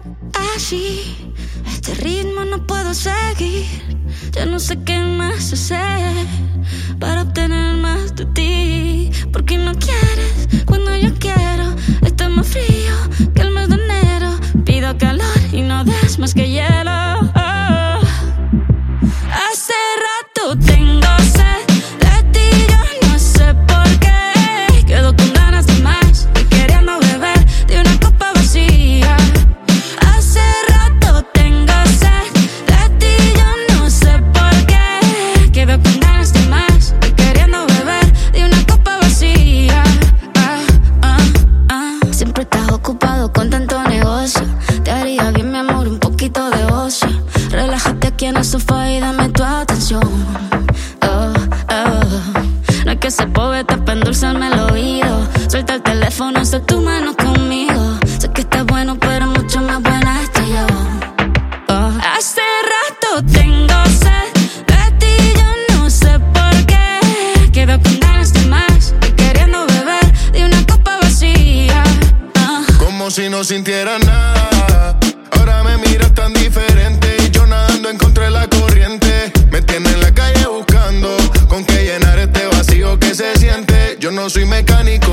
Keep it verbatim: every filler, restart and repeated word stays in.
Así, este ritmo no puedo seguir. Ya no sé qué más hacer para obtener más de ti. Porque no quieres cuando yo quiero. Está más frío que el mes de enero. Pido calor y no des más que hielo. Oh. Hace rato tengo sed de ti, yo no sé por qué. Quedo con ganas de más y queriendo beber de una copa vacía. Hace rato tengo sed de ti, yo no sé por qué. Quedo con ganas de más y queriendo beber de una copa vacía. Ah, ah, ah. Siempre estás ocupado con tanto negocio. Te haría bien, mi amor, un poquito de ocio. Relájate aquí en el sofá y dame tu atención. Oh, oh. No hay que ser poeta para endulzarme el oído. Suelta el teléfono, haz tu mano conmigo. Sé que estás bueno, pero mucho más buena estoy yo. Oh. Hace rato tengo sed de ti, yo no sé por qué. Quedo con ganas de más y queriendo beber de una copa vacía. Oh. Como si no sintiera nada. Ahora me miras tan diferente y yo nadando en contra de la corriente. Me tiene en la calle buscando con qué llenar este vacío que se siente. Yo no soy mecánico